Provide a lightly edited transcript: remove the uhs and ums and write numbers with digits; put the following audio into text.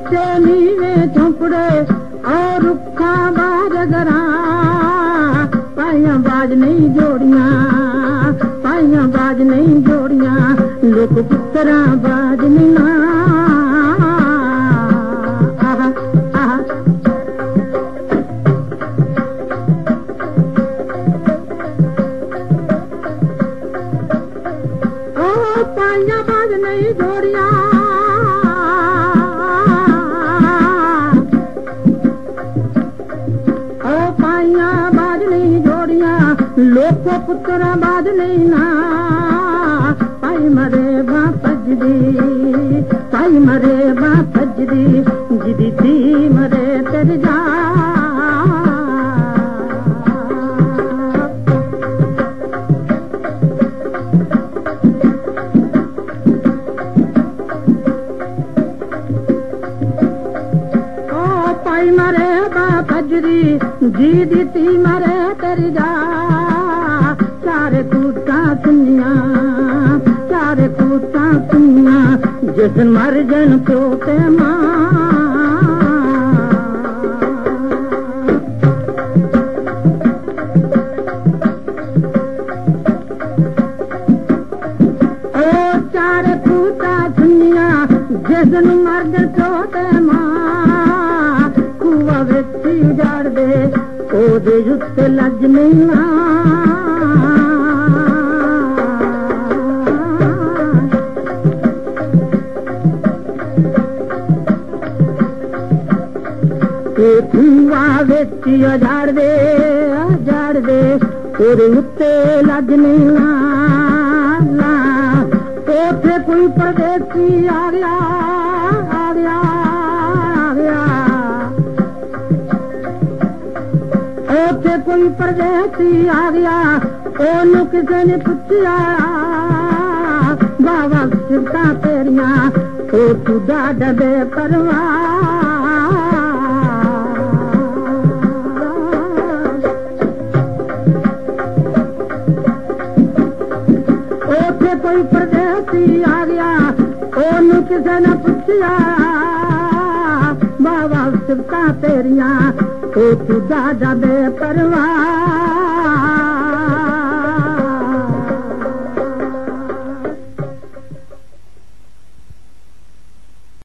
ऊंचे नीवे झोंपड़े और रुखा बाजगरा पाइया बाज नहीं जोड़ियां पाइया बाज नहीं जोड़ियां लोक पुत्रा बाज नहीं आहा आहा ओ पाइया बाज नहीं जोड़ियां ओ पाइया बाज नहीं जोड़ियां लोक पुत्रा बाज नहीं ना पाई मरे बापजदी पाई मरे बापजदी जिदी थी मरे तेरे जा ओ पाई मरे बापजदी जिदी थी मरे तेरे जा चारे कूटा सुनिया चारे कूटा सुनिया जिस मर जन प्योते मां ओ चारे कूटा सुनिया जिस मर जन प्योते मां कुआ वेची उजाड़ दे ओदे उत्ते लज नहीं कुआ वेची उजाड़ दे ओदे उत्ते लज नहीं ओथे कोई परदेसी आ गया आ गया आ गया ओथे कोई परदेसी आ गया ओनू किसे ने पुछया बाबा सिफता तेरिया ओ तू डाडा दे परवाह ओथे कोई परदेसी आ गया ओनू किसे ने पुछया बाबा सिफता तेरिया ओ तू डाडा दे परवाह